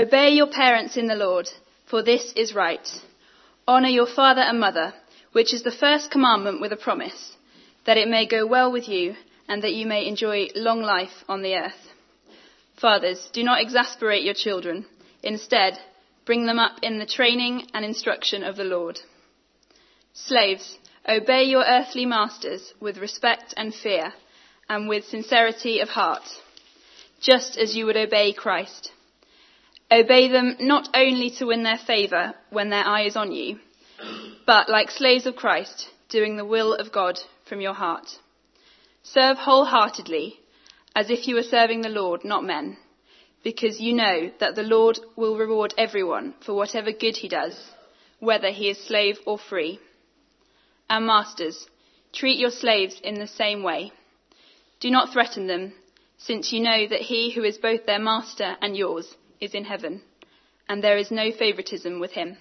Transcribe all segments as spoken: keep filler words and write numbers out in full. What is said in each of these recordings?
Obey your parents in the Lord, for this is right. Honour your father and mother, which is the first commandment with a promise, that it may go well with you and that you may enjoy long life on the earth. Fathers, do not exasperate your children. Instead, bring them up in the training and instruction of the Lord. Slaves, obey your earthly masters with respect and fear and with sincerity of heart, just as you would obey Christ. Obey them not only to win their favour when their eye is on you, but like slaves of Christ, doing the will of God from your heart. Serve wholeheartedly, as if you were serving the Lord, not men, because you know that the Lord will reward everyone for whatever good he does, whether he is slave or free. And masters, treat your slaves in the same way. Do not threaten them, since you know that he who is both their master and yours is in heaven, and there is no favouritism with him.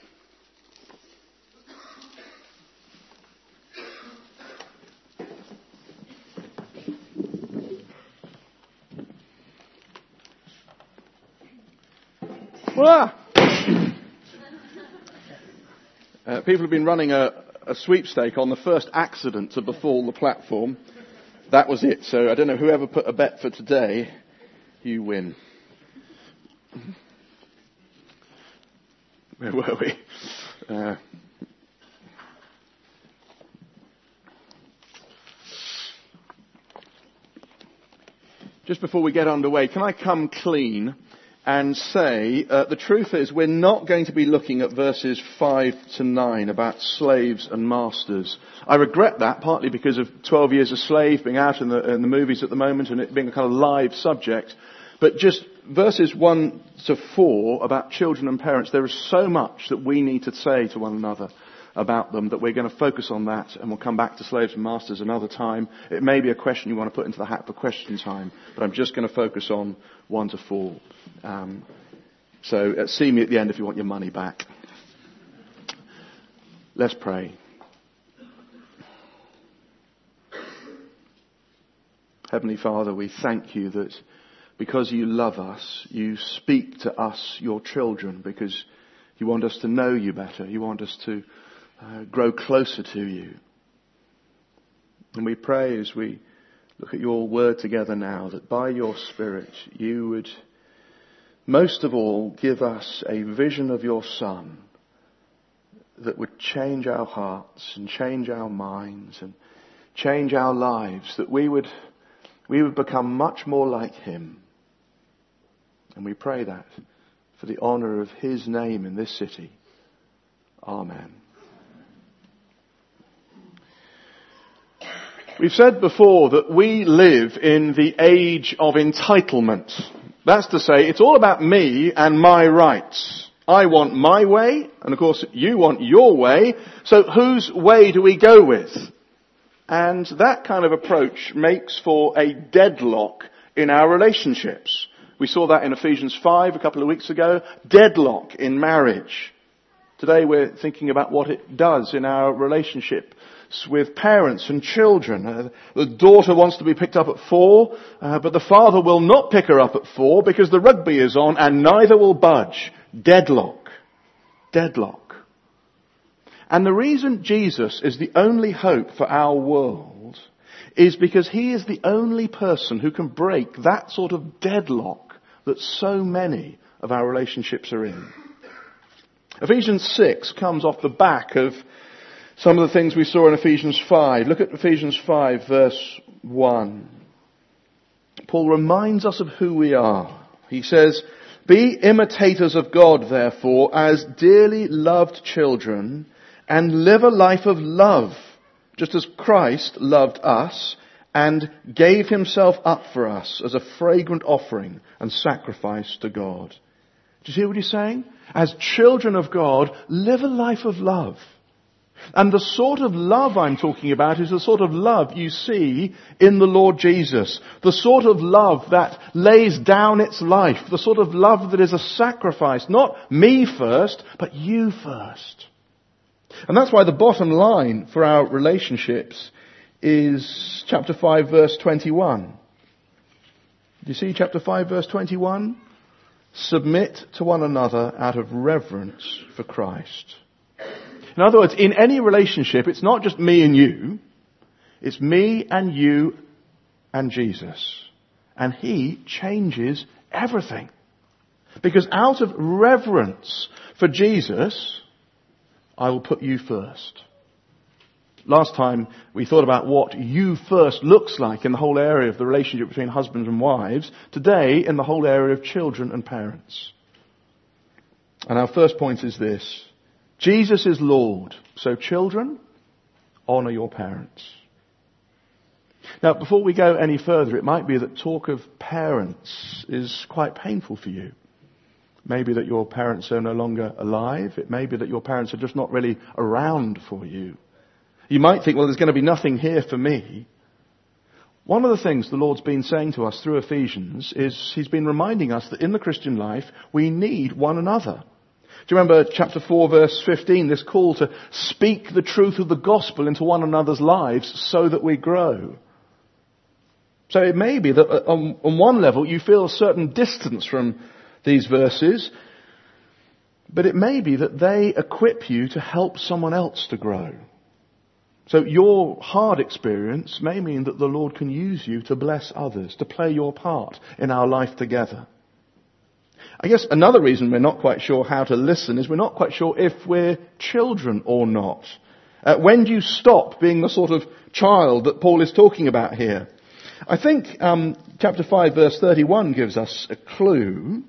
Ah. Uh, people have been running a, a sweepstake on the first accident to befall the platform. That was it. So I don't know, whoever put a bet for today, you win. Where were we? Uh, just before we get underway, can I come clean and say uh, the truth is we're not going to be looking at verses five to nine about slaves and masters. I regret that, partly because of twelve years a slave being out in the, in the movies at the moment and it being a kind of live subject. But just verses one to four about children and parents, there is so much that we need to say to one another about them that we're going to focus on that, and we'll come back to slaves and masters another time. It may be a question you want to put into the hat for question time, but I'm just going to focus on one to four. Um, so uh, see me at the end if you want your money back. Let's pray. Heavenly Father, we thank you that because you love us, you speak to us, your children, because you want us to know you better. You want us to uh, grow closer to you. And we pray as we look at your word together now that by your Spirit you would most of all give us a vision of your Son that would change our hearts and change our minds and change our lives, that we would we would become much more like him. And we pray that for the honour of his name in this city. Amen. We've said before that we live in the age of entitlement. That's to say, it's all about me and my rights. I want my way, and of course you want your way, so whose way do we go with? And that kind of approach makes for a deadlock in our relationships. We saw that in Ephesians five a couple of weeks ago. Deadlock in marriage. Today we're thinking about what it does in our relationships with parents and children. Uh, the daughter wants to be picked up at four, uh, but the father will not pick her up at four because the rugby is on and neither will budge. Deadlock. Deadlock. And the reason Jesus is the only hope for our world is because he is the only person who can break that sort of deadlock that so many of our relationships are in. Ephesians six comes off the back of some of the things we saw in Ephesians five. Look at Ephesians five verse one. Paul reminds us of who we are. He says, "Be imitators of God, therefore, as dearly loved children, and live a life of love, just as Christ loved us and gave himself up for us as a fragrant offering and sacrifice to God." Do you see what he's saying? As children of God, live a life of love. And the sort of love I'm talking about is the sort of love you see in the Lord Jesus. The sort of love that lays down its life. The sort of love that is a sacrifice. Not me first, but you first. And that's why the bottom line for our relationships is chapter five verse twenty-one. Do you see chapter five verse twenty-one? submit to one another out of reverence for Christ. In other words, in any relationship, it's not just me and you. It's me and you and Jesus. And he changes everything. Because out of reverence for Jesus, I will put you first. Last time we thought about what you first looks like in the whole area of the relationship between husbands and wives. Today, in the whole area of children and parents. And our first point is this. Jesus is Lord. So children, honour your parents. Now, before we go any further, it might be that talk of parents is quite painful for you. Maybe that your parents are no longer alive. It may be that your parents are just not really around for you. You might think, well, there's going to be nothing here for me. One of the things the Lord's been saying to us through Ephesians is he's been reminding us that in the Christian life, we need one another. Do you remember chapter four, verse fifteen, this call to speak the truth of the gospel into one another's lives so that we grow? So it may be that on, on one level you feel a certain distance from these verses, but it may be that they equip you to help someone else to grow. So your hard experience may mean that the Lord can use you to bless others, to play your part in our life together. I guess another reason we're not quite sure how to listen is we're not quite sure if we're children or not. Uh, when do you stop being the sort of child that Paul is talking about here? I think um, chapter five, verse thirty-one gives us a clue.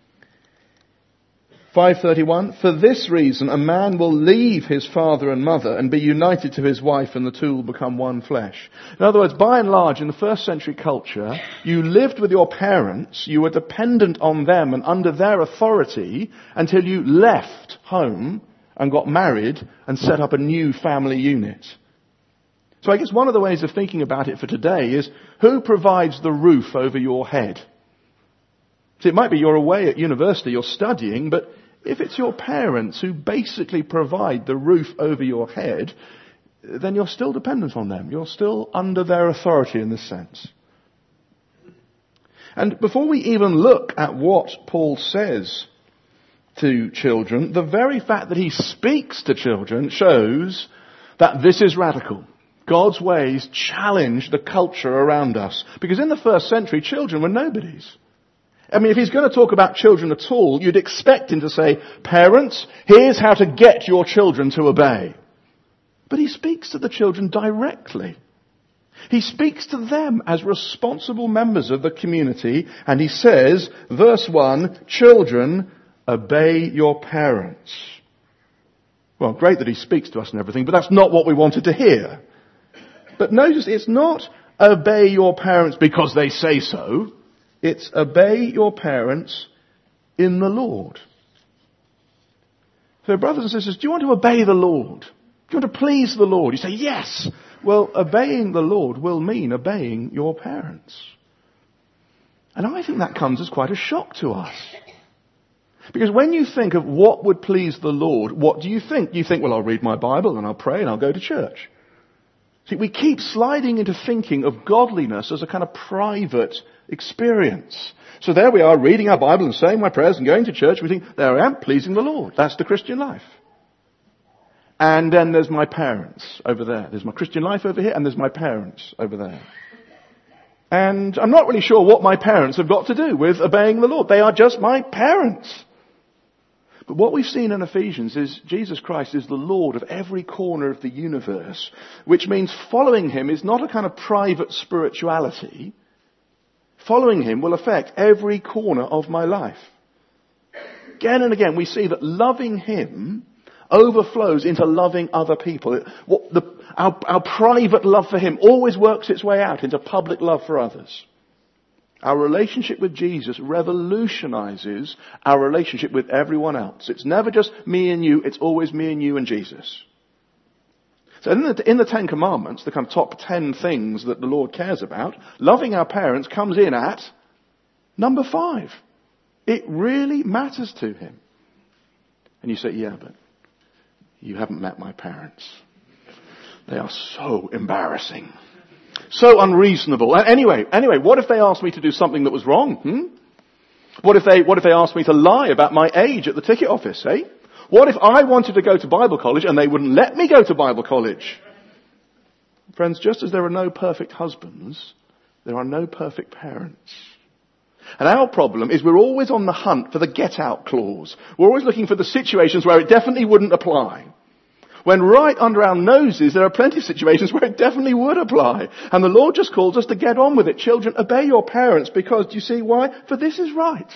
five thirty-one, for this reason a man will leave his father and mother and be united to his wife, and the two will become one flesh. In other words, by and large, in the first century culture, you lived with your parents, you were dependent on them and under their authority until you left home and got married and set up a new family unit. So I guess one of the ways of thinking about it for today is, who provides the roof over your head? See, it might be you're away at university, you're studying, but if it's your parents who basically provide the roof over your head, then you're still dependent on them. You're still under their authority in this sense. And before we even look at what Paul says to children, the very fact that he speaks to children shows that this is radical. God's ways challenge the culture around us. Because in the first century, children were nobodies. I mean, if he's going to talk about children at all, you'd expect him to say, parents, here's how to get your children to obey. But he speaks to the children directly. He speaks to them as responsible members of the community, and he says, verse one, children, obey your parents. Well, great that he speaks to us and everything, but that's not what we wanted to hear. But notice, it's not obey your parents because they say so. It's obey your parents in the Lord. So brothers and sisters, do you want to obey the Lord? Do you want to please the Lord? You say, yes. Well, obeying the Lord will mean obeying your parents. And I think that comes as quite a shock to us. Because when you think of what would please the Lord, what do you think? You think, well, I'll read my Bible and I'll pray and I'll go to church. See, we keep sliding into thinking of godliness as a kind of private experience. So there we are, reading our Bible and saying my prayers and going to church. We think, there I am, pleasing the Lord. That's the Christian life. And then there's my parents over there. There's my Christian life over here, and there's my parents over there. And I'm not really sure what my parents have got to do with obeying the Lord. They are just my parents. But what we've seen in Ephesians is Jesus Christ is the Lord of every corner of the universe, which means following him is not a kind of private spirituality. Following him will affect every corner of my life. Again and again we see that loving him overflows into loving other people. What the, our, our private love for him always works its way out into public love for others. Our relationship with Jesus revolutionizes our relationship with everyone else. It's never just me and you, it's always me and you and Jesus. So in the, in the Ten Commandments, the kind of top ten things that the Lord cares about, loving our parents comes in at number five. It really matters to him. And you say, yeah, but you haven't met my parents. They are so embarrassing. So unreasonable. Anyway, anyway, what if they asked me to do something that was wrong? Hmm? What if they, what if they asked me to lie about my age at the ticket office, eh? What if I wanted to go to Bible college and they wouldn't let me go to Bible college? Friends, just as there are no perfect husbands, there are no perfect parents. And our problem is we're always on the hunt for the get-out clause. We're always looking for the situations where it definitely wouldn't apply. When right under our noses, there are plenty of situations where it definitely would apply. And the Lord just calls us to get on with it. Children, obey your parents because, do you see why? For this is right.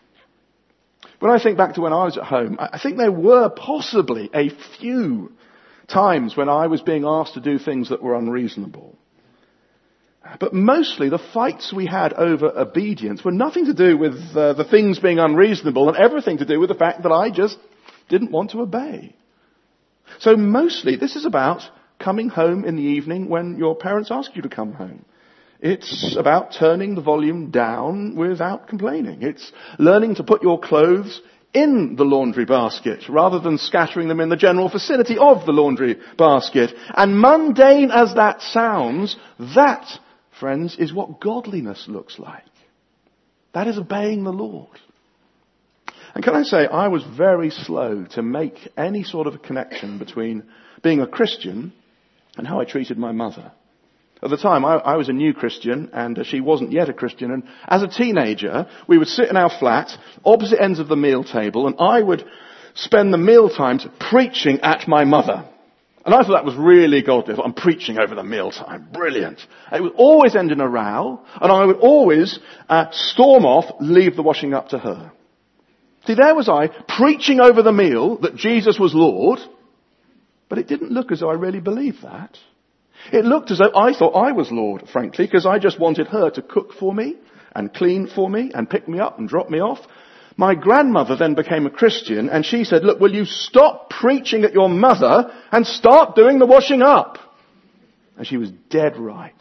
When I think back to when I was at home, I think there were possibly a few times when I was being asked to do things that were unreasonable. But mostly the fights we had over obedience were nothing to do with uh, the things being unreasonable and everything to do with the fact that I just didn't want to obey. So mostly this is about coming home in the evening when your parents ask you to come home. It's about turning the volume down without complaining. It's learning to put your clothes in the laundry basket rather than scattering them in the general vicinity of the laundry basket. And mundane as that sounds, that, friends, is what godliness looks like. That is obeying the Lord. And can I say, I was very slow to make any sort of a connection between being a Christian and how I treated my mother. At the time, I, I was a new Christian and she wasn't yet a Christian. And as a teenager, we would sit in our flat, opposite ends of the meal table, and I would spend the meal times preaching at my mother. And I thought that was really godly. I thought, I'm preaching over the mealtime. Brilliant. It would always end in a row, and I would always uh, storm off, leave the washing up to her. See, there was I, preaching over the meal that Jesus was Lord, but it didn't look as though I really believed that. It looked as though I thought I was Lord, frankly, because I just wanted her to cook for me and clean for me and pick me up and drop me off. My grandmother then became a Christian and she said, look, will you stop preaching at your mother and start doing the washing up? And she was dead right.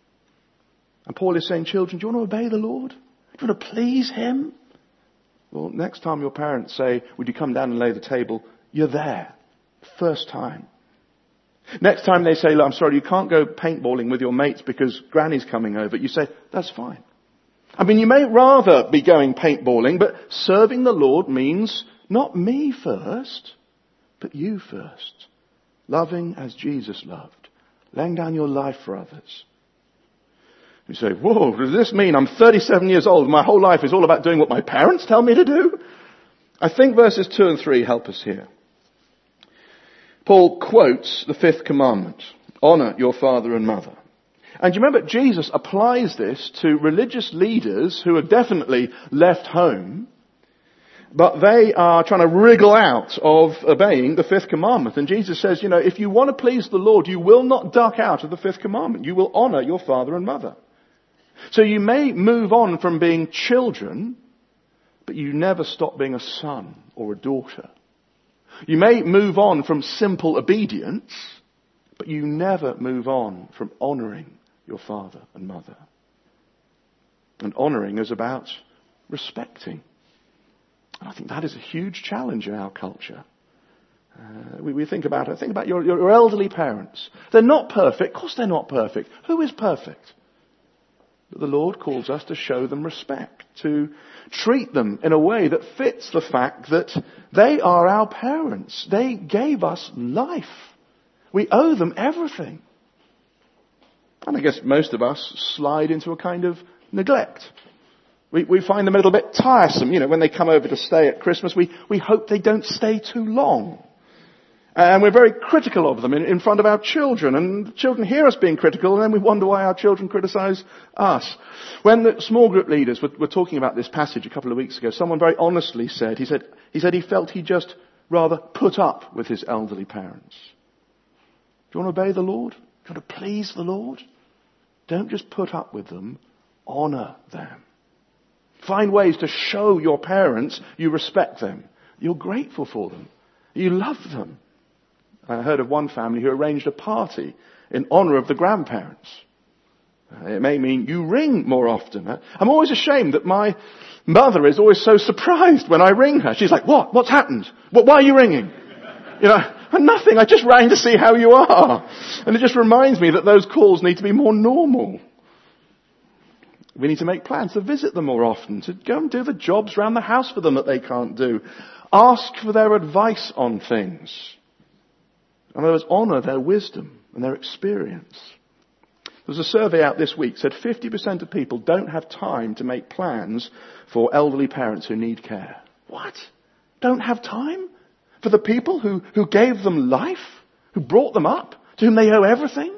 And Paul is saying, children, do you want to obey the Lord? Do you want to please him? Well, next time your parents say, would you come down and lay the table? You're there. First time. Next time they say, look, I'm sorry, you can't go paintballing with your mates because Granny's coming over. You say, that's fine. I mean, you may rather be going paintballing, but serving the Lord means not me first, but you first. Loving as Jesus loved. Laying down your life for others. You say, whoa, does this mean I'm thirty-seven years old? My whole life is all about doing what my parents tell me to do? I think verses two and three help us here. Paul quotes the fifth commandment. Honour your father and mother. And you remember, Jesus applies this to religious leaders who have definitely left home, but they are trying to wriggle out of obeying the fifth commandment. And Jesus says, you know, if you want to please the Lord, you will not duck out of the fifth commandment. You will honour your father and mother. So you may move on from being children, but you never stop being a son or a daughter. You may move on from simple obedience, but you never move on from honouring your father and mother. And honouring is about respecting. And I think that is a huge challenge in our culture. Uh, we, we think about it. Think about your, your elderly parents. They're not perfect. Of course they're not perfect. Who is perfect? But the Lord calls us to show them respect, to treat them in a way that fits the fact that they are our parents. They gave us life. We owe them everything. And I guess most of us slide into a kind of neglect. We, we find them a little bit tiresome. You know, when they come over to stay at Christmas, we, we hope they don't stay too long. And we're very critical of them in, in front of our children. And the children hear us being critical, and then we wonder why our children criticize us. When the small group leaders were, were talking about this passage a couple of weeks ago, someone very honestly said, he said, he said he felt he just rather put up with his elderly parents. Do you want to obey the Lord? Do you want to please the Lord? Don't just put up with them. Honour them. Find ways to show your parents you respect them. You're grateful for them. You love them. I heard of one family who arranged a party in honour of the grandparents. It may mean you ring more often. I'm always ashamed that my mother is always so surprised when I ring her. She's like, what? What's happened? What, why are you ringing? You know, nothing. I just rang to see how you are. And it just reminds me that those calls need to be more normal. We need to make plans to visit them more often, to go and do the jobs around the house for them that they can't do. Ask for their advice on things. In other words, honour their wisdom and their experience. There was a survey out this week that said fifty percent of people don't have time to make plans for elderly parents who need care. What? Don't have time? For the people who, who gave them life? Who brought them up? To whom they owe everything?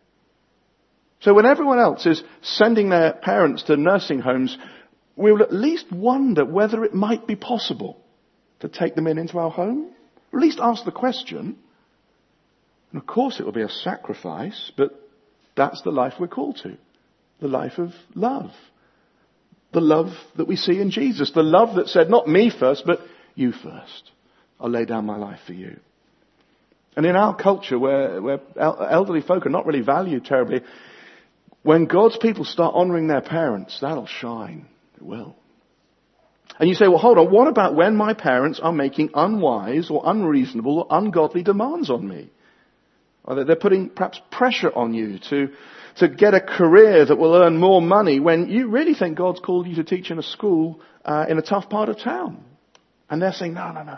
So when everyone else is sending their parents to nursing homes, we will at least wonder whether it might be possible to take them in into our home. Or at least ask the question. And of course it will be a sacrifice, but that's the life we're called to. The life of love. The love that we see in Jesus. The love that said, not me first, but you first. I'll lay down my life for you. And in our culture where, where elderly folk are not really valued terribly, when God's people start honouring their parents, that'll shine. It will. And you say, well, hold on, what about when my parents are making unwise or unreasonable or ungodly demands on me? Or they're putting perhaps pressure on you to, to get a career that will earn more money when you really think God's called you to teach in a school uh, in a tough part of town. And they're saying, no, no, no.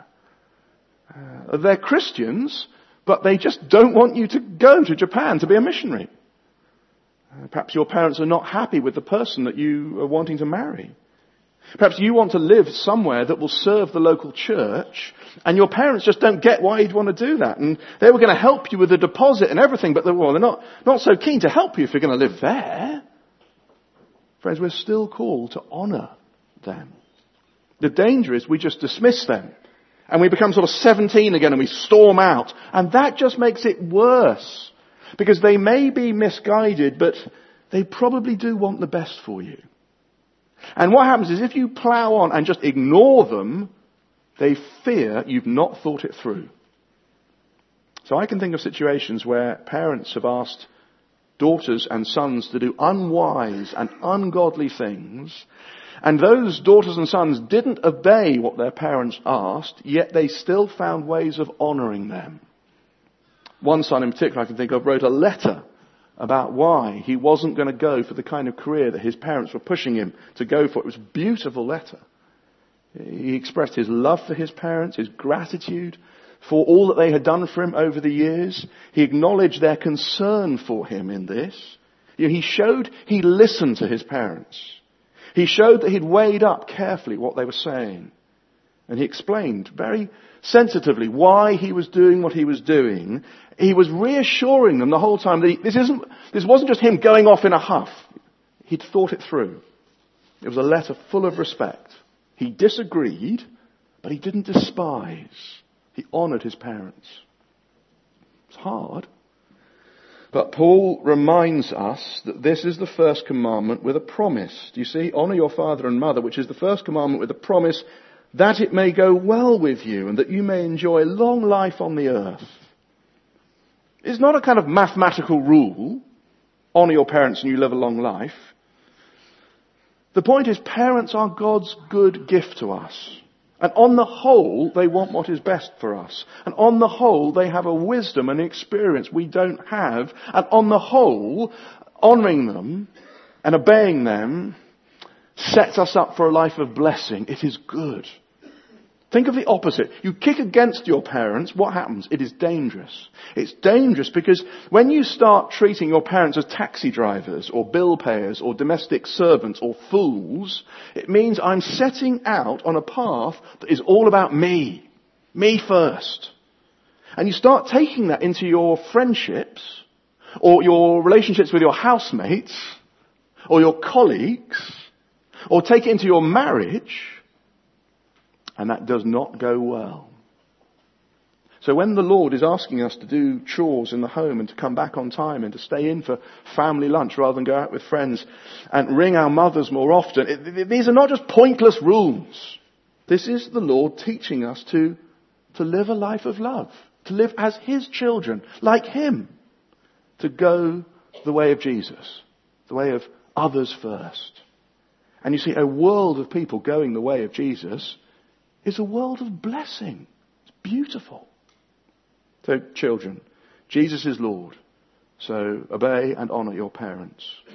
Uh, they're Christians, but they just don't want you to go to Japan to be a missionary. Uh, perhaps your parents are not happy with the person that you are wanting to marry. Perhaps you want to live somewhere that will serve the local church, and your parents just don't get why you'd want to do that. And they were going to help you with the deposit and everything, but they're, well, they're not, not so keen to help you if you're going to live there. Friends, we're still called to honour them. The danger is we just dismiss them. And we become sort of seventeen again and we storm out. And that just makes it worse. Because they may be misguided, but they probably do want the best for you. And what happens is if you plough on and just ignore them, they fear you've not thought it through. So I can think of situations where parents have asked daughters and sons to do unwise and ungodly things, and those daughters and sons didn't obey what their parents asked, yet they still found ways of honouring them. One son in particular I can think of wrote a letter about why he wasn't going to go for the kind of career that his parents were pushing him to go for. It was a beautiful letter. He expressed his love for his parents, his gratitude for all that they had done for him over the years. He acknowledged their concern for him in this. He showed he listened to his parents. He showed that he'd weighed up carefully what they were saying. And he explained very sensitively why he was doing what he was doing. He was reassuring them the whole time that he, this isn't, this wasn't just him going off in a huff. He'd thought it through. It was a letter full of respect. He disagreed, but he didn't despise. He honoured his parents. It's hard. But Paul reminds us that this is the first commandment with a promise. Do you see? Honour your father and mother, which is the first commandment with a promise that it may go well with you and that you may enjoy long life on the earth. It's not a kind of mathematical rule. Honour your parents and you live a long life. The point is, parents are God's good gift to us. And on the whole, they want what is best for us. And on the whole, they have a wisdom and experience we don't have. And on the whole, honouring them and obeying them sets us up for a life of blessing. It is good. Think of the opposite. You kick against your parents, what happens? It is dangerous. It's dangerous because when you start treating your parents as taxi drivers or bill payers or domestic servants or fools, it means I'm setting out on a path that is all about me. Me first. And you start taking that into your friendships or your relationships with your housemates or your colleagues, or take it into your marriage, and that does not go well. So when the Lord is asking us to do chores in the home and to come back on time and to stay in for family lunch rather than go out with friends and ring our mothers more often, it, it, these are not just pointless rules. This is the Lord teaching us to, to live a life of love, to live as His children, like Him, to go the way of Jesus, the way of others first. And you see, a world of people going the way of Jesus is a world of blessing. It's beautiful. So, children, Jesus is Lord. So, obey and honour your parents.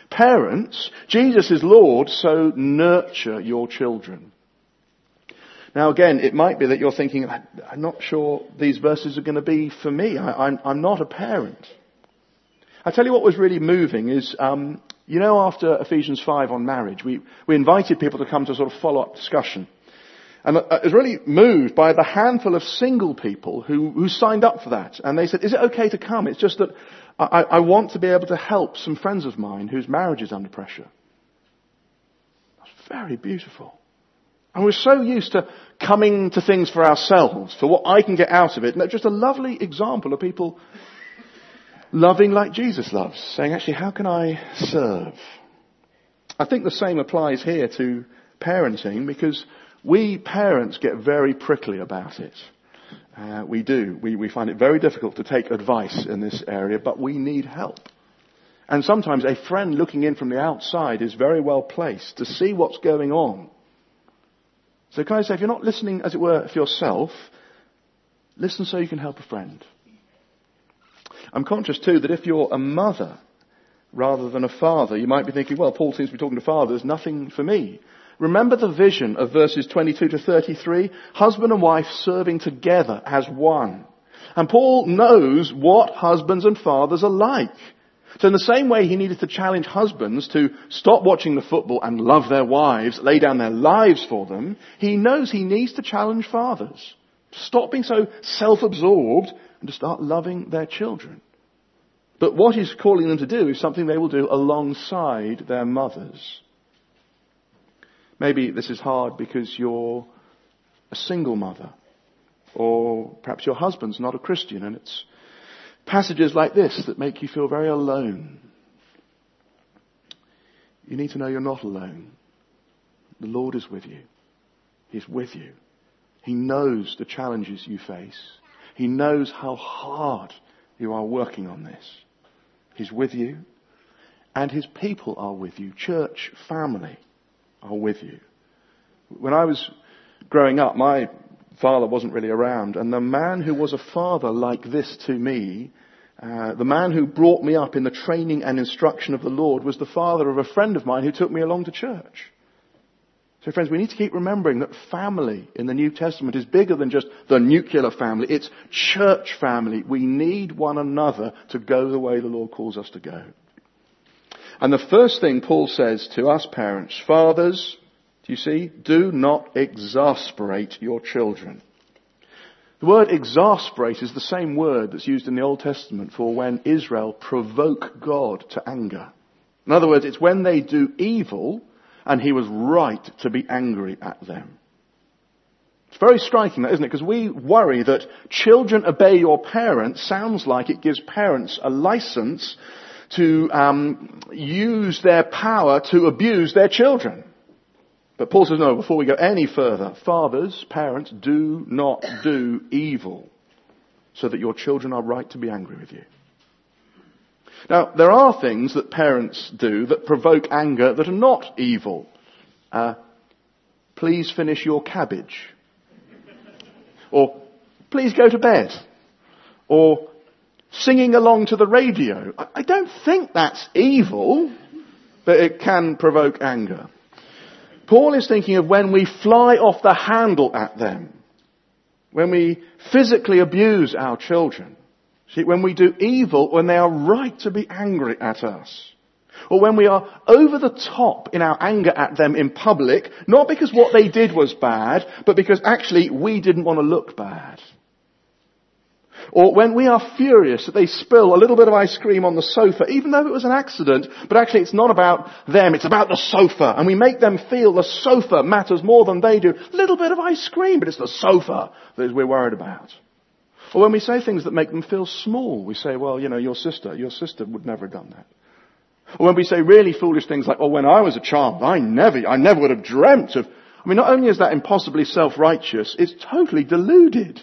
Parents, Jesus is Lord, so nurture your children. Now again, it might be that you're thinking, I'm not sure these verses are going to be for me. I, I'm, I'm not a parent. I tell you what was really moving is, um, you know, after Ephesians five on marriage, we, we invited people to come to a sort of follow-up discussion. And I was really moved by the handful of single people who, who signed up for that. And they said, is it okay to come? It's just that I, I want to be able to help some friends of mine whose marriage is under pressure. That's very beautiful. And we're so used to coming to things for ourselves, for what I can get out of it. And that's just a lovely example of people loving like Jesus loves, saying, actually, how can I serve? I think the same applies here to parenting, because we parents get very prickly about it. Uh, we do. We, we find it very difficult to take advice in this area, but we need help. And sometimes a friend looking in from the outside is very well placed to see what's going on. So can I say, if you're not listening, as it were, for yourself, listen so you can help a friend. I'm conscious too that if you're a mother rather than a father, you might be thinking, well, Paul seems to be talking to fathers, nothing for me. Remember the vision of verses twenty-two to thirty-three? Husband and wife serving together as one. And Paul knows what husbands and fathers are like. So in the same way he needed to challenge husbands to stop watching the football and love their wives, lay down their lives for them, he knows he needs to challenge fathers. Stop being so self-absorbed and to start loving their children. But what he's calling them to do is something they will do alongside their mothers. Maybe this is hard because you're a single mother, or perhaps your husband's not a Christian, and it's passages like this that make you feel very alone. You need to know you're not alone. The Lord is with you. He's with you. He knows the challenges you face. He knows how hard you are working on this. He's with you, and his people are with you. Church family are with you. When I was growing up, my father wasn't really around, and the man who was a father like this to me, uh, the man who brought me up in the training and instruction of the Lord, was the father of a friend of mine who took me along to church. So friends, we need to keep remembering that family in the New Testament is bigger than just the nuclear family. It's church family. We need one another to go the way the Lord calls us to go. And the first thing Paul says to us parents, fathers, do you see, do not exasperate your children. The word exasperate is the same word that's used in the Old Testament for when Israel provoke God to anger. In other words, it's when they do evil and he was right to be angry at them. It's very striking, that, isn't it? Because we worry that children obey your parents sounds like it gives parents a license to um, use their power to abuse their children. But Paul says, no, before we go any further, fathers, parents, do not do evil so that your children are right to be angry with you. Now, there are things that parents do that provoke anger that are not evil. Uh, please finish your cabbage. Or, please go to bed. Or, singing along to the radio. I don't think that's evil, but it can provoke anger. Paul is thinking of when we fly off the handle at them. When we physically abuse our children. See, when we do evil, when they are right to be angry at us. Or when we are over the top in our anger at them in public, not because what they did was bad, but because actually we didn't want to look bad. Or when we are furious that they spill a little bit of ice cream on the sofa, even though it was an accident, but actually it's not about them, it's about the sofa. And we make them feel the sofa matters more than they do. A little bit of ice cream, but it's the sofa that we're worried about. Or when we say things that make them feel small, we say, well, you know, your sister, your sister would never have done that. Or when we say really foolish things like, oh, when I was a child, I never, I never would have dreamt of... I mean, not only is that impossibly self-righteous, it's totally deluded.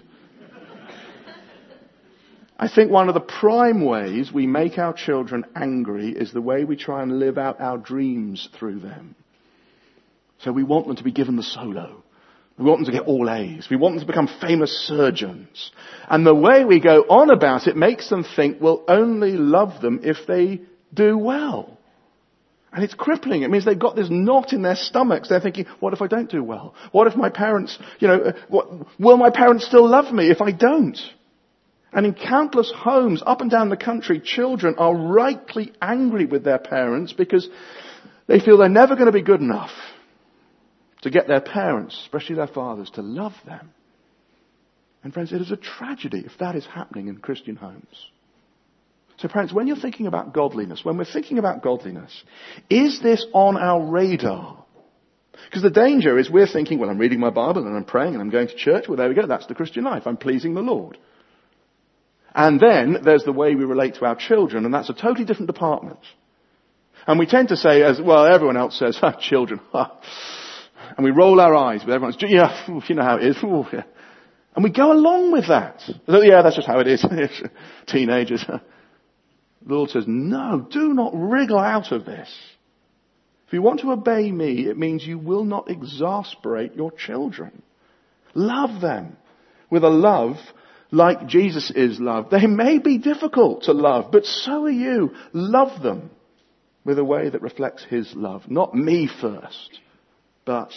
I think one of the prime ways we make our children angry is the way we try and live out our dreams through them. So we want them to be given the solo. We want them to get all A's. We want them to become famous surgeons. And the way we go on about it makes them think we'll only love them if they do well. And it's crippling. It means they've got this knot in their stomachs. They're thinking, what if I don't do well? What if my parents, you know, what, will my parents still love me if I don't? And in countless homes up and down the country, children are rightly angry with their parents because they feel they're never going to be good enough to get their parents, especially their fathers, to love them. And friends, it is a tragedy if that is happening in Christian homes. So parents, when you're thinking about godliness, when we're thinking about godliness, is this on our radar? Because the danger is we're thinking, well, I'm reading my Bible and I'm praying and I'm going to church. Well, there we go. That's the Christian life. I'm pleasing the Lord. And then there's the way we relate to our children, and that's a totally different department. And we tend to say, as well, everyone else says, ah, children, ah. And we roll our eyes with everyone's, yeah, you know how it is. Ooh, yeah. And we go along with that. So, yeah, that's just how it is. Teenagers. The Lord says, no, do not wriggle out of this. If you want to obey me, it means you will not exasperate your children. Love them with a love like Jesus is loved. They may be difficult to love, but so are you. Love them with a way that reflects his love. Not me first, but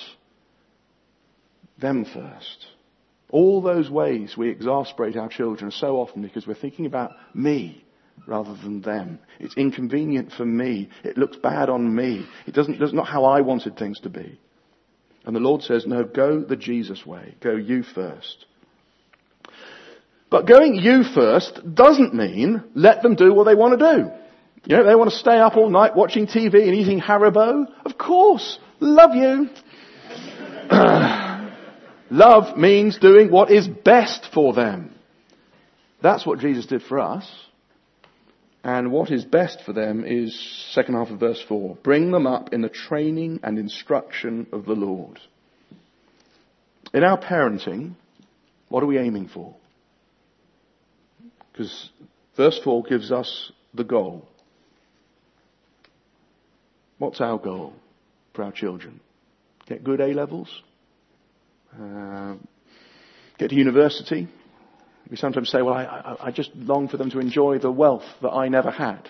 them first. All those ways we exasperate our children so often because we're thinking about me rather than them. It's inconvenient for me. It looks bad on me. It doesn't, that's not how I wanted things to be. And the Lord says, no, go the Jesus way. Go you first. But going you first doesn't mean let them do what they want to do. You know, they want to stay up all night watching T V and eating Haribo. Of course. Love you. Love means doing what is best for them. That's what Jesus did for us. And what is best for them is second half of verse four. Bring them up in the training and instruction of the Lord. In our parenting, what are we aiming for? Because verse four gives us the goal. What's our goal for our children? Get good A-levels? Uh, get to university? We sometimes say, well, I, I, I just long for them to enjoy the wealth that I never had.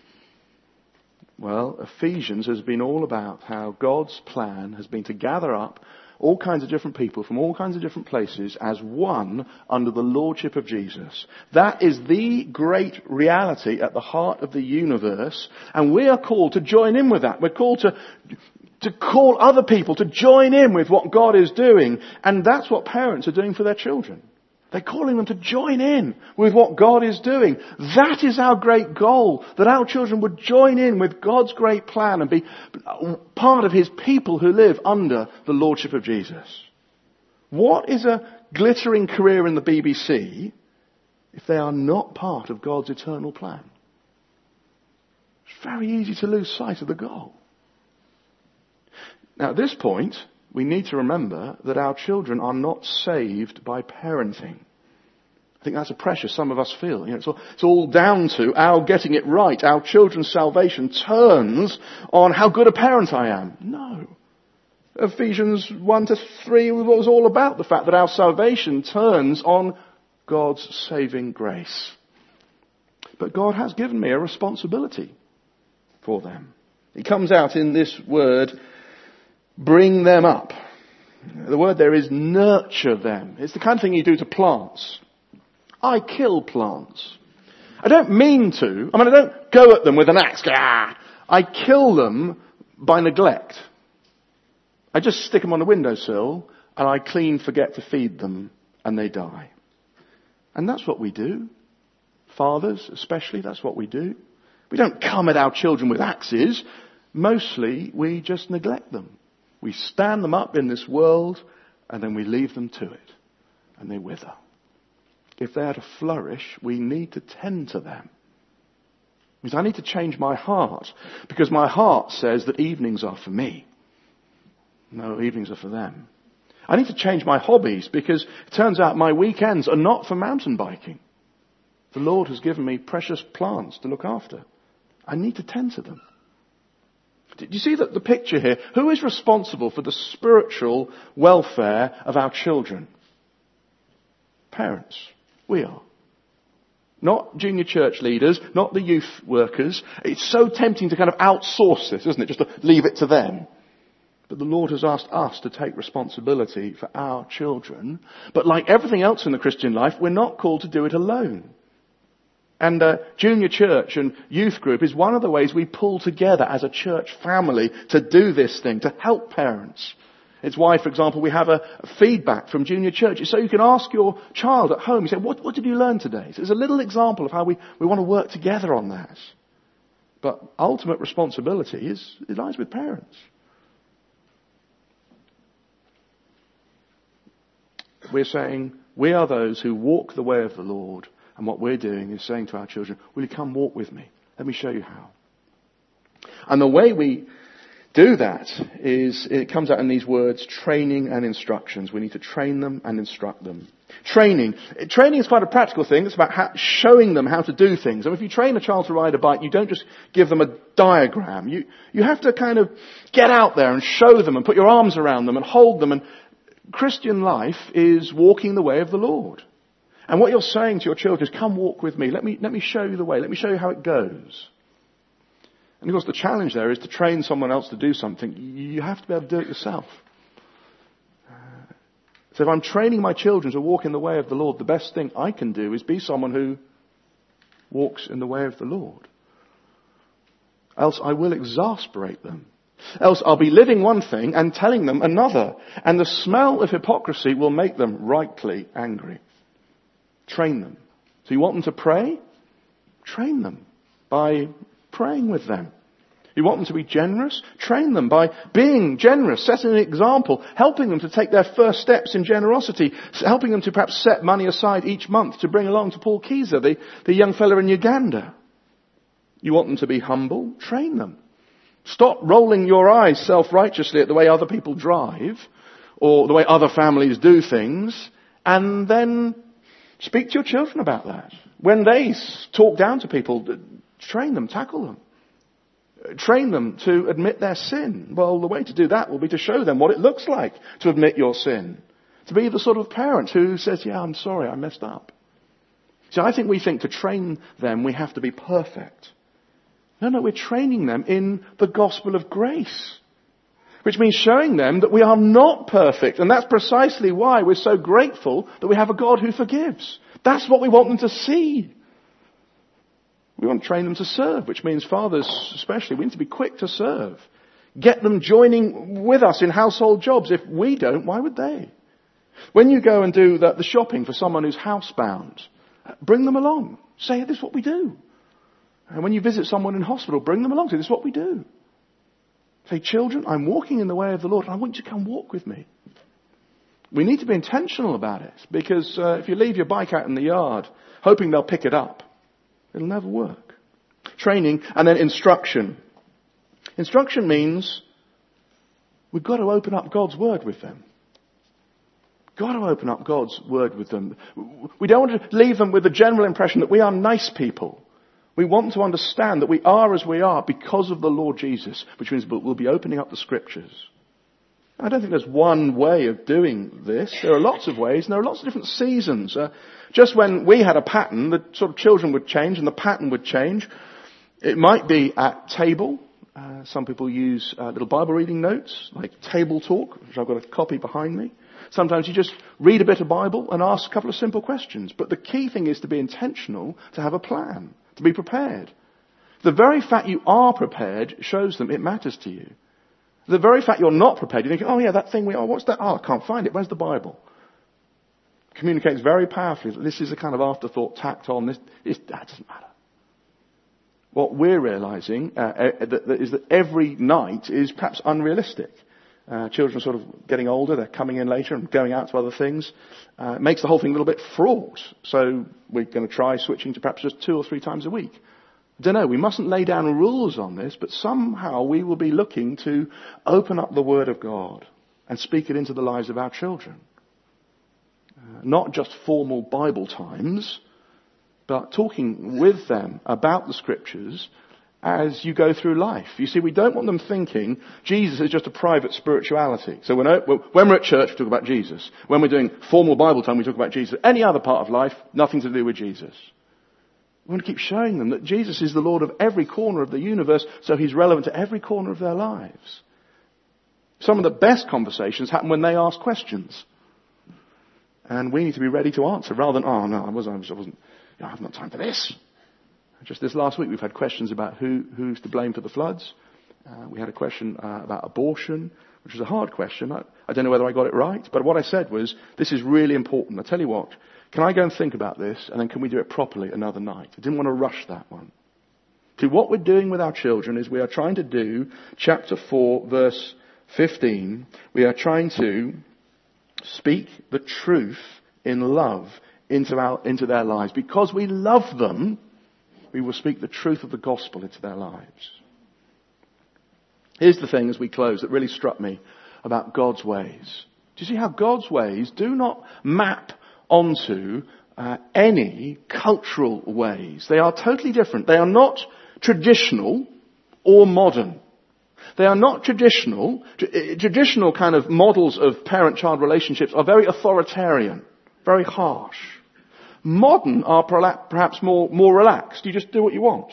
Well, Ephesians has been all about how God's plan has been to gather up all kinds of different people from all kinds of different places as one under the lordship of Jesus. That is the great reality at the heart of the universe, and we are called to join in with that. We're called to to call other people to join in with what God is doing, and that's what parents are doing for their children. They're calling them to join in with what God is doing. That is our great goal, that our children would join in with God's great plan and be part of his people who live under the lordship of Jesus. What is a glittering career in the B B C if they are not part of God's eternal plan? It's very easy to lose sight of the goal. Now at this point, we need to remember that our children are not saved by parenting. I think that's a pressure some of us feel. You know, it's, all, it's all down to our getting it right. Our children's salvation turns on how good a parent I am. No. Ephesians one to three was all about the fact that our salvation turns on God's saving grace. But God has given me a responsibility for them. It comes out in this word, bring them up. The word there is nurture them. It's the kind of thing you do to plants. I kill plants. I don't mean to. I mean, I don't go at them with an axe. Ah! I kill them by neglect. I just stick them on the windowsill and I clean forget to feed them and they die. And that's what we do. Fathers especially, that's what we do. We don't come at our children with axes. Mostly we just neglect them. We stand them up in this world and then we leave them to it. And they wither. If they are to flourish, we need to tend to them. It means I need to change my heart. Because my heart says that evenings are for me. No, evenings are for them. I need to change my hobbies because it turns out my weekends are not for mountain biking. The Lord has given me precious plants to look after. I need to tend to them. Do you see that the picture here? Who is responsible for the spiritual welfare of our children? Parents. We are. not junior church leaders, not the youth workers. It's so tempting to kind of outsource this, isn't it? Just to leave it to them. But the Lord has asked us to take responsibility for our children. But like everything else in the Christian life, we're not called to do it alone. And uh, junior church and youth group is one of the ways we pull together as a church family to do this thing, to help parents. It's why, for example, we have a feedback from junior churches. So you can ask your child at home, you say, what, what did you learn today? So it's a little example of how we, we want to work together on that. But ultimate responsibility is, it lies with parents. We're saying, we are those who walk the way of the Lord. And what we're doing is saying to our children, will you come walk with me? Let me show you how. And the way we do that is, it comes out in these words, training and instructions. We need to train them and instruct them. Training. Training is quite a practical thing. It's about how, showing them how to do things. And if you train a child to ride a bike, you don't just give them a diagram. You, you have to kind of get out there and show them and put your arms around them and hold them. And Christian life is walking the way of the Lord. And what you're saying to your children is, come walk with me. Let me, let me show you the way. Let me show you how it goes. And of course the challenge there is to train someone else to do something. You have to be able to do it yourself. So if I'm training my children to walk in the way of the Lord, the best thing I can do is be someone who walks in the way of the Lord. Else I will exasperate them. Else I'll be living one thing and telling them another. And the smell of hypocrisy will make them rightly angry. Train them. So you want them to pray? Train them by praying with them. You want them to be generous? Train them by being generous, setting an example, helping them to take their first steps in generosity, helping them to perhaps set money aside each month to bring along to Paul Kiza, the, the young fella in Uganda. You want them to be humble? Train them. Stop rolling your eyes self-righteously at the way other people drive or the way other families do things, and then speak to your children about that. When they talk down to people, train them, tackle them. Train them to admit their sin. Well, the way to do that will be to show them what it looks like to admit your sin. To be the sort of parent who says, yeah, I'm sorry, I messed up. See, I think we think to train them we have to be perfect. No, no, we're training them in the gospel of grace. Which means showing them that we are not perfect. And that's precisely why we're so grateful that we have a God who forgives. That's what we want them to see. We want to train them to serve, which means fathers especially, we need to be quick to serve. Get them joining with us in household jobs. If we don't, why would they? When you go and do the, the shopping for someone who's housebound, bring them along. Say, this is what we do. And when you visit someone in hospital, bring them along. Say, this is what we do. Say, children, I'm walking in the way of the Lord, and I want you to come walk with me. We need to be intentional about it, because uh, if you leave your bike out in the yard, hoping they'll pick it up, it'll never work. Training and then instruction. Instruction means we've got to open up God's word with them. Got to open up God's word with them. We don't want to leave them with the general impression that we are nice people. We want to understand that we are as we are because of the Lord Jesus, which means we'll be opening up the scriptures. I don't think there's one way of doing this. There are lots of ways, and there are lots of different seasons. Uh, just when we had a pattern, the sort of children would change and the pattern would change. It might be at table. Uh, some people use uh, little Bible reading notes, like Table Talk, which I've got a copy behind me. Sometimes you just read a bit of Bible and ask a couple of simple questions. But the key thing is to be intentional, to have a plan, to be prepared. The very fact you are prepared shows them it matters to you. The very fact you're not prepared, you think, oh yeah, that thing we are, what's that? Oh, I can't find it. Where's the Bible? Communicates very powerfully that this is a kind of afterthought tacked on. This, this that doesn't matter. What we're realizing uh, uh, that, that is that every night is perhaps unrealistic. Uh, children are sort of getting older, they're coming in later and going out to other things. Uh, it makes the whole thing a little bit fraught. So we're going to try switching to perhaps just two or three times a week. I don't know, we mustn't lay down rules on this, but somehow we will be looking to open up the Word of God and speak it into the lives of our children. Uh, not just formal Bible times, but talking with them about the Scriptures as you go through life. You see, we don't want them thinking Jesus is just a private spirituality. So when, when we're at church, we talk about Jesus. When we're doing formal Bible time, we talk about Jesus. Any other part of life, nothing to do with Jesus. We want to keep showing them that Jesus is the Lord of every corner of the universe, so he's relevant to every corner of their lives. Some of the best conversations happen when they ask questions. And we need to be ready to answer rather than, oh no, I wasn't, I wasn't, I haven't got time for this. Just this last week we've had questions about who, who's to blame for the floods. Uh, we had a question uh, about abortion, which was a hard question. I, I don't know whether I got it right, but what I said was, this is really important. I tell you what, can I go and think about this, and then can we do it properly another night? I didn't want to rush that one. See, what we're doing with our children is we are trying to do, chapter four, verse fifteen, we are trying to speak the truth in love into our, into their lives. Because we love them, we will speak the truth of the gospel into their lives. Here's the thing as we close that really struck me about God's ways. Do you see how God's ways do not map onto uh, any cultural ways? They are totally different. They are not traditional or modern. They are not traditional. T- traditional kind of models of parent-child relationships are very authoritarian, very harsh. Modern are perhaps more, more relaxed. You just do what you want.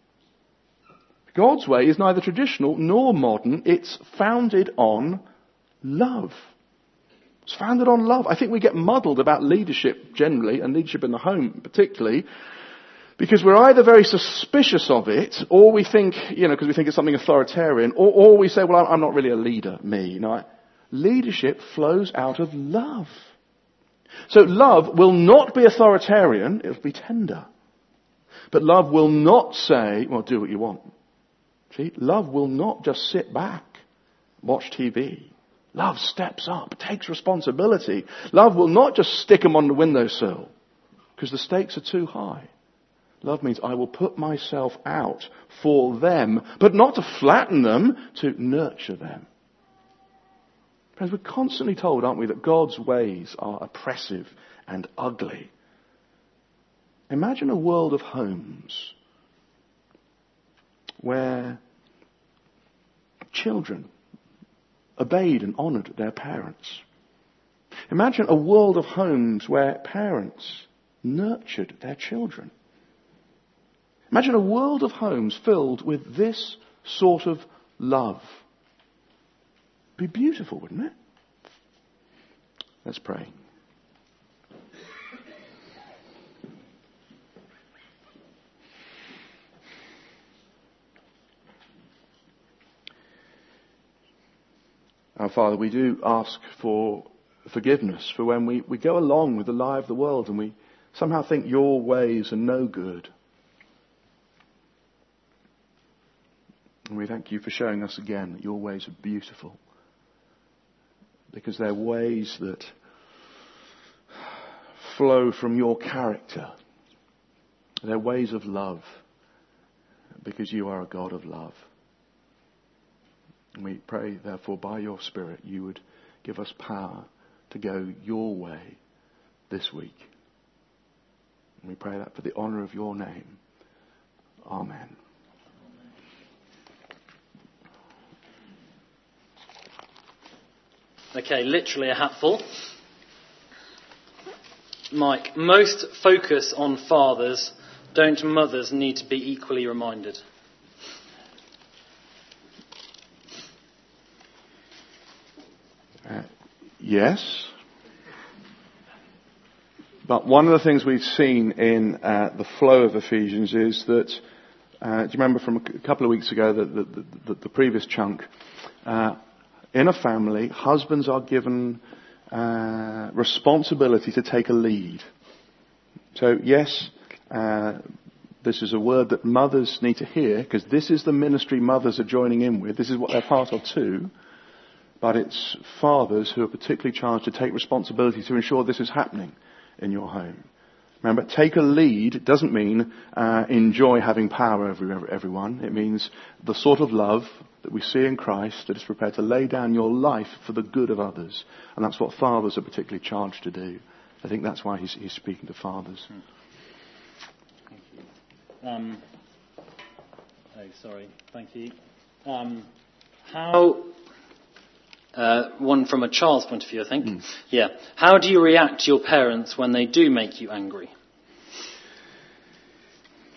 God's way is neither traditional nor modern. It's founded on love. It's founded on love. I think we get muddled about leadership generally, and leadership in the home particularly, because we're either very suspicious of it, or we think, you know, because we think it's something authoritarian, or, or we say, well, I'm not really a leader, me. You know, leadership flows out of love. So love will not be authoritarian, it'll be tender. But love will not say, well, do what you want. See, love will not just sit back, watch T V. Love steps up, takes responsibility. Love will not just stick them on the windowsill, because the stakes are too high. Love means I will put myself out for them, but not to flatten them, to nurture them. Friends, we're constantly told, aren't we, that God's ways are oppressive and ugly. Imagine a world of homes where children obeyed and honoured their parents. Imagine a world of homes where parents nurtured their children. Imagine a world of homes filled with this sort of love. It'd be beautiful, wouldn't it? Let's pray. Our Father, we do ask for forgiveness for when we, we go along with the lie of the world and we somehow think your ways are no good. And we thank you for showing us again that your ways are beautiful. Because they're ways that flow from your character. They're ways of love. Because you are a God of love. And we pray, therefore, by your Spirit, you would give us power to go your way this week. And we pray that for the honour of your name. Amen. Okay, literally a hatful. Mike, most focus on fathers. Don't mothers need to be equally reminded? Uh, yes. But one of the things we've seen in uh, the flow of Ephesians is that, uh, do you remember from a couple of weeks ago, the, the, the, the previous chunk, uh, in a family, husbands are given uh, responsibility to take a lead. So yes, uh, this is a word that mothers need to hear, because this is the ministry mothers are joining in with. This is what they're part of too. But it's fathers who are particularly charged to take responsibility to ensure this is happening in your home. Remember, take a lead doesn't mean uh, enjoy having power over everyone. It means the sort of love that we see in Christ that is prepared to lay down your life for the good of others. And that's what fathers are particularly charged to do. I think that's why he's, he's speaking to fathers. Thank you. Um, oh, sorry. Thank you. Um, how... Uh, one from a child's point of view, I think. Mm. Yeah. How do you react to your parents when they do make you angry?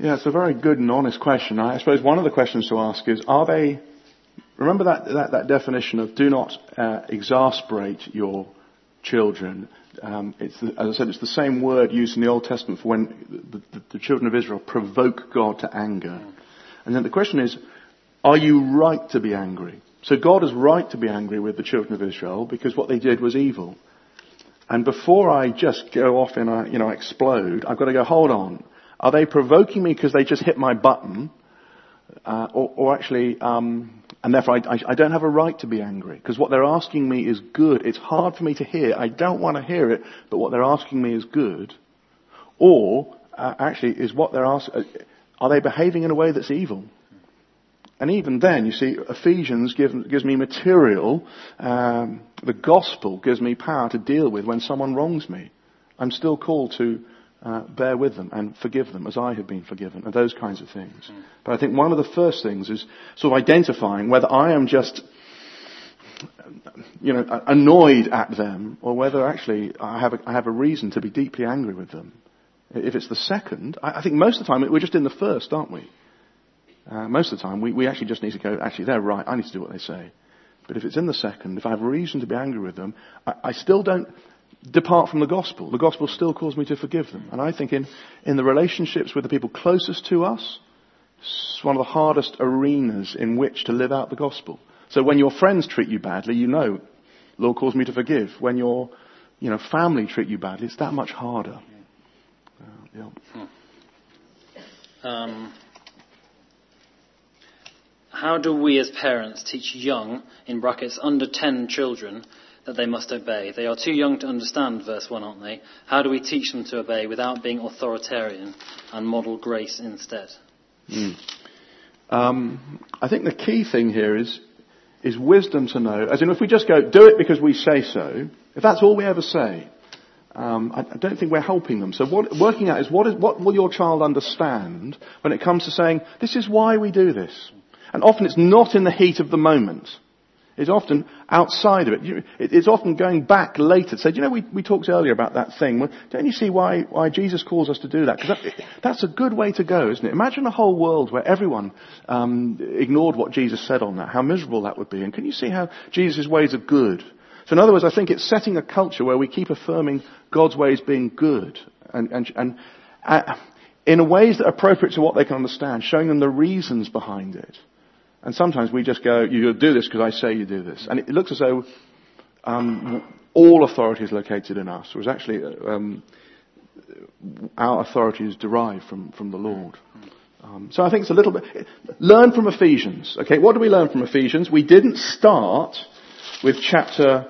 Yeah, it's a very good and honest question. I suppose one of the questions to ask is, are they, remember that, that, that definition of do not uh, exasperate your children. Um, it's the, as I said, it's the same word used in the Old Testament for when the, the, the children of Israel provoke God to anger. And then the question is, are you right to be angry? So God is right to be angry with the children of Israel because what they did was evil. And before I just go off and I, you know, explode, I've got to go, hold on. Are they provoking me because they just hit my button? Uh, or, or actually, um, and therefore I, I, I don't have a right to be angry because what they're asking me is good. It's hard for me to hear. I don't want to hear it, but what they're asking me is good. Or uh, actually, is what they're asking, are they behaving in a way that's evil? And even then, you see, Ephesians give, gives me material. Um, the gospel gives me power to deal with when someone wrongs me. I'm still called to uh, bear with them and forgive them as I have been forgiven, and those kinds of things. Mm. But I think one of the first things is sort of identifying whether I am just, you know, annoyed at them, or whether actually I have a, I have a reason to be deeply angry with them. If it's the second, I, I think most of the time we're just in the first, aren't we? Uh, most of the time, we, we actually just need to go, actually, they're right, I need to do what they say. But if it's in the second, if I have a reason to be angry with them, I, I still don't depart from the gospel. The gospel still calls me to forgive them. And I think in, in the relationships with the people closest to us, it's one of the hardest arenas in which to live out the gospel. So when your friends treat you badly, you know, Lord calls me to forgive. When your, you know, family treat you badly, it's that much harder. Uh, yeah. Um... How do we as parents teach young, in brackets, under ten children that they must obey? They are too young to understand, verse one, aren't they? How do we teach them to obey without being authoritarian and model grace instead? Mm. Um, I think the key thing here is is wisdom to know. As in, if we just go, do it because we say so, if that's all we ever say, um, I, I don't think we're helping them. So what, working out is what, is what will your child understand when it comes to saying, this is why we do this? And often it's not in the heat of the moment. It's often outside of it. It's often going back later. So, do you know, we, we talked earlier about that thing. Well, don't you see why, why Jesus calls us to do that? Because that, that's a good way to go, isn't it? Imagine a whole world where everyone um, ignored what Jesus said on that. How miserable that would be. And can you see how Jesus' ways are good? So in other words, I think it's setting a culture where we keep affirming God's ways being good. And, and, and uh, in ways that are appropriate to what they can understand, showing them the reasons behind it. And sometimes we just go, you do this because I say you do this. And it looks as though um, all authority is located in us. Whereas actually um, our authority is derived from, from the Lord. Um, so I think it's a little bit... Learn from Ephesians. Okay, what do we learn from Ephesians? We didn't start with chapter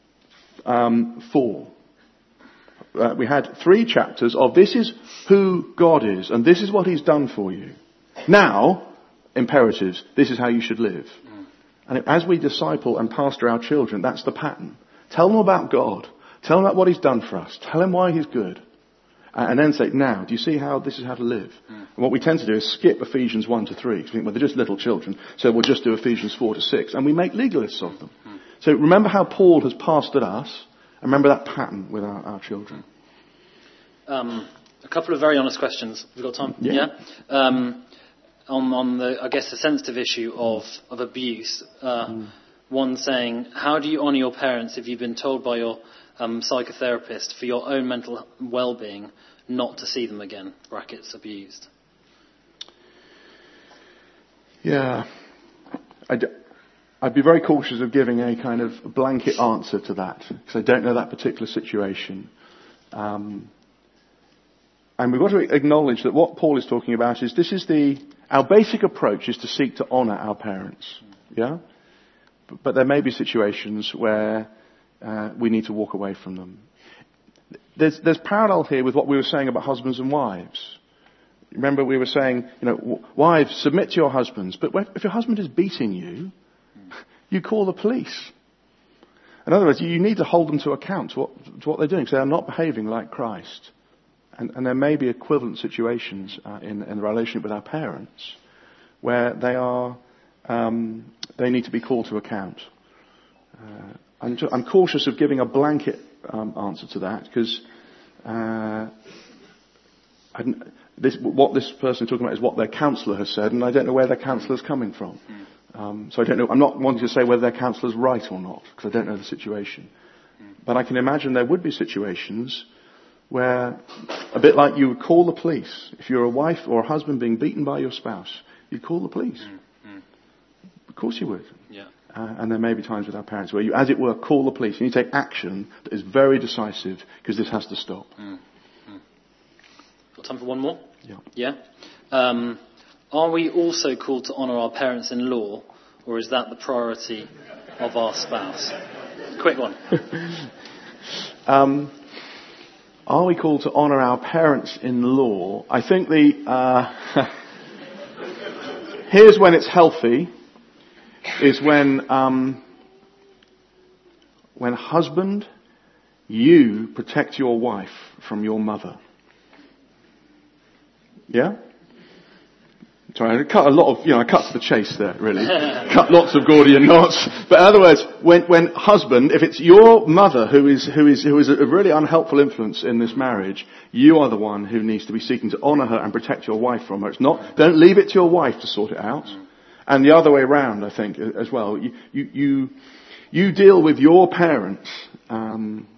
um, four. Uh, we had three chapters of this is who God is and this is what He's done for you. Now... imperatives. This is how you should live. Mm. And as we disciple and pastor our children, that's the pattern. Tell them about God. Tell them about what He's done for us. Tell them why He's good. And then say, now, do you see how this is how to live? Mm. And what we tend to do is skip Ephesians one to three. Because we think, well, they're just little children, so we'll just do Ephesians four to six. And we make legalists of them. Mm. So remember how Paul has pastored us. And remember that pattern with our, our children. Um, a couple of very honest questions. Have we got time? Yeah. yeah? Um, On, on the, I guess, the sensitive issue of, of abuse. Uh, mm. One saying, how do you honour your parents if you've been told by your um, psychotherapist for your own mental well-being not to see them again, brackets, abused? Yeah. I'd, I'd be very cautious of giving a kind of blanket answer to that, because I don't know that particular situation. Um, and we've got to acknowledge that what Paul is talking about is this is the... Our basic approach is to seek to honour our parents, yeah? But, but there may be situations where uh, we need to walk away from them. There's, there's parallel here with what we were saying about husbands and wives. Remember we were saying, you know, wives, submit to your husbands. But if your husband is beating you, you call the police. In other words, you need to hold them to account to what, to what they're doing, because they are not behaving like Christ. And, and there may be equivalent situations uh, in, in the relationship with our parents where they are, um, they need to be called to account. Uh, I'm, I'm cautious of giving a blanket um, answer to that because uh, this, what this person is talking about is what their counsellor has said, and I don't know where their counsellor is coming from. Um, so I don't know. I'm not wanting to say whether their counsellor is right or not, because I don't know the situation. But I can imagine there would be situations where, a bit like you would call the police. If you're a wife or a husband being beaten by your spouse, you'd call the police. Mm, mm. Of course you would. Yeah. Uh, and there may be times with our parents where you, as it were, call the police and you take action that is very decisive because this has to stop. Mm, mm. Got time for one more? Yeah. Yeah. Um, are we also called to honour our parents-in-law, or is that the priority of our spouse? Quick one. um, Are we called to honour our parents-in-law? I think the, uh, here's when it's healthy, is when, um, when husband, you protect your wife from your mother. Yeah? Sorry, I cut a lot of, you know, I cut to the chase there, really. Cut lots of Gordian knots. But in other words, when, when husband, if it's your mother who is, who is, who is a really unhelpful influence in this marriage, you are the one who needs to be seeking to honour her and protect your wife from her. It's not, don't leave it to your wife to sort it out. And the other way around, I think, as well. You, you, you, you deal with your parents, um,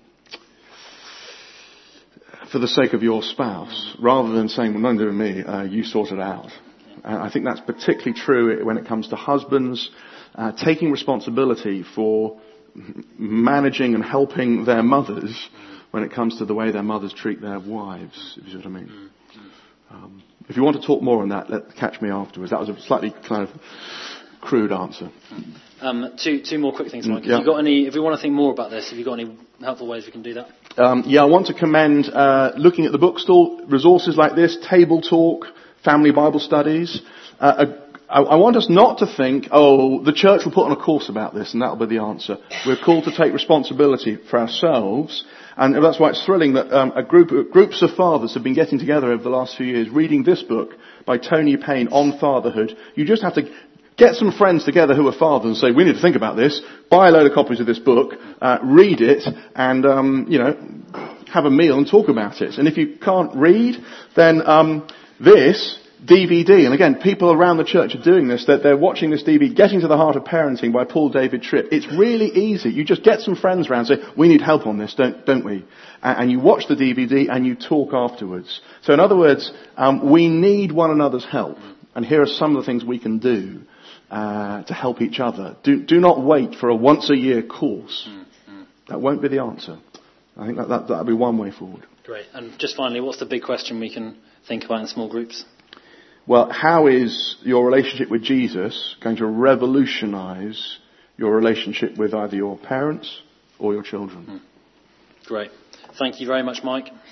for the sake of your spouse, rather than saying, well, none to me, uh, you sort it out. Uh, I think that's particularly true when it comes to husbands uh, taking responsibility for managing and helping their mothers when it comes to the way their mothers treat their wives, if you see what I mean. Um, if you want to talk more on that, let, catch me afterwards. That was a slightly kind of crude answer. Um, two, two more quick things, Mike. Yeah. Have you got any, if we want to think more about this, have you got any helpful ways we can do that? Um, yeah, I want to commend uh, looking at the bookstall, resources like this, Table Talk, family Bible studies. Uh, I, I want us not to think, oh, the church will put on a course about this and that'll be the answer. We're called to take responsibility for ourselves. And that's why it's thrilling that um, a group, groups of fathers have been getting together over the last few years, reading this book by Tony Payne on fatherhood. You just have to get some friends together who are fathers and say, we need to think about this, buy a load of copies of this book, uh, read it, and, um, you know, have a meal and talk about it. And if you can't read, then um, this D V D, and again, people around the church are doing this, that they're watching this D V D, Getting to the Heart of Parenting by Paul David Tripp. It's really easy. You just get some friends around and say, we need help on this, don't, don't we? And you watch the D V D and you talk afterwards. So in other words, um, we need one another's help. And here are some of the things we can do uh, to help each other. Do, do not wait for a once a year course. Mm-hmm. That won't be the answer. I think that, that, that'll be one way forward. Great. And just finally, what's the big question we can think about in small groups? Well, how is your relationship with Jesus going to revolutionise your relationship with either your parents or your children? Great. Thank you very much, Mike.